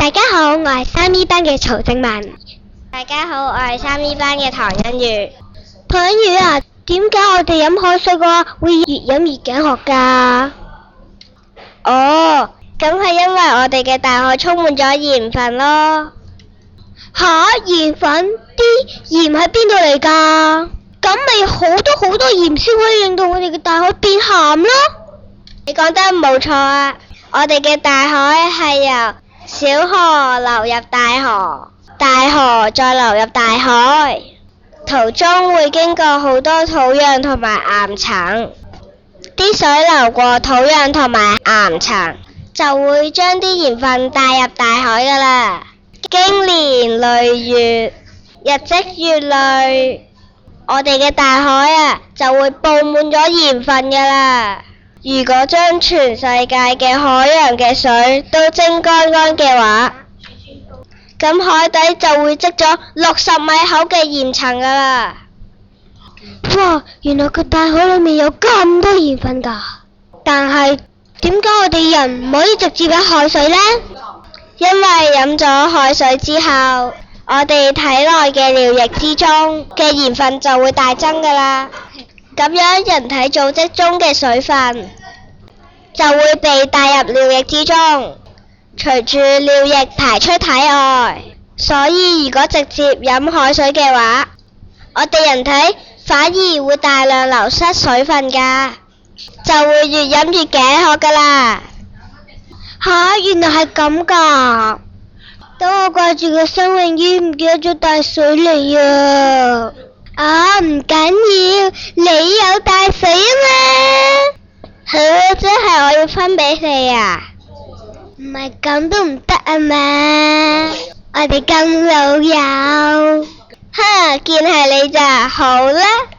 大家好，我係3E班嘅曹正文。 大家好，我係3E班嘅唐欣如。 唐欣如啊，點解我哋飲海水嘅話會越飲越頸渴㗎？ 哦，咁係因為我哋嘅大海充滿咗鹽分咯。 嚇，鹽分？啲鹽喺邊度嚟㗎？咁咪好多鹽先可以令到我哋嘅大海變鹹咯。 你講得冇錯啊！我哋嘅大海係由小河流入大河，大河再流入大海，途中會經過好多土壤同埋岩層，啲水流過土壤同埋岩層，就會將啲鹽分帶入大海㗎喇。經年累月，日積月累，我哋嘅大海啊就會佈滿咗鹽分㗎喇。如果將全世界嘅海洋嘅水都蒸乾乾嘅話，咁海底就會積咗60米厚嘅鹽層㗎喇。 哇！原來個大海裏面有咁多鹽分㗎。但係點解我哋人唔可以直接飲海水呢？ 因為飲咗海水之後，我哋體內嘅尿液之中嘅鹽分就會大增㗎喇。咁樣人體組織中嘅水分就會被帶入尿液之中，隨住尿液排出體外。所以如果直接飲海水嘅話，我哋人體反而會大量流失水分㗎，就會越飲越頸渴㗎喇。 嚇，原來係咁㗎！等我掛住個新泳衣，唔記得咗帶水嚟啊！啊，唔緊要，你有帶水啊嘛。 即係我要分俾你啊？ 唔係咁都唔得啊嘛！我哋咁老友。 見係你咋，好啦。